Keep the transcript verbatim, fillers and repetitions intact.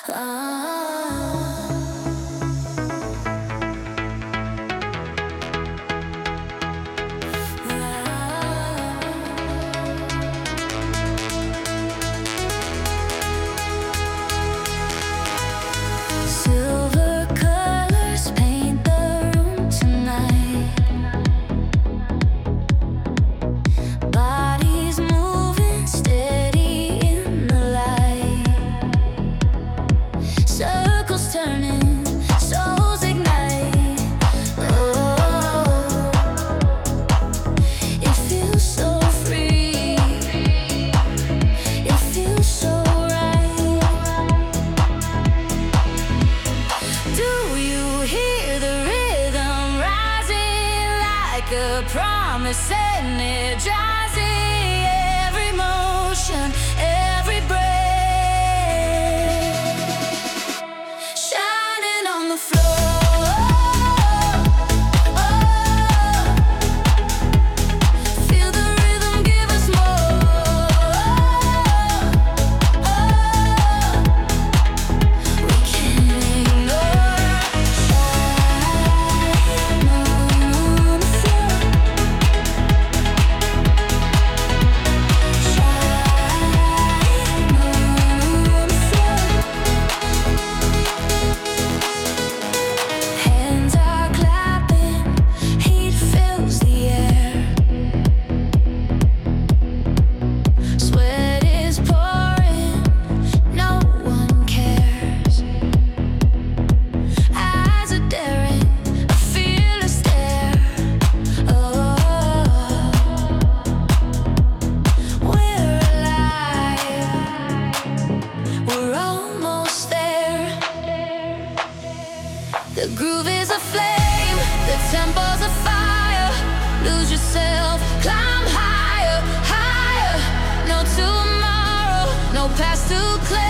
Silver colors paint the room tonight. Bodies moving steady in the light. Circles turning, souls ignite. Oh, it feels so free. It feels so right. Do you hear the rhythm rising like a promise, energizing every motion, every breath, shining on the floor. Feel the rhythm give us more. We can't ignore. Shine on the floor. Shine on the floor. Hands are clapping, heat fills the air. Sweat is pouring, no one cares. Eyes are daring, a fearless stare. Oh, we're alive, we're almost there. The groove is a flame, the tempo's a fire. Lose yourself, climb higher, higher. No tomorrow, no past to claim.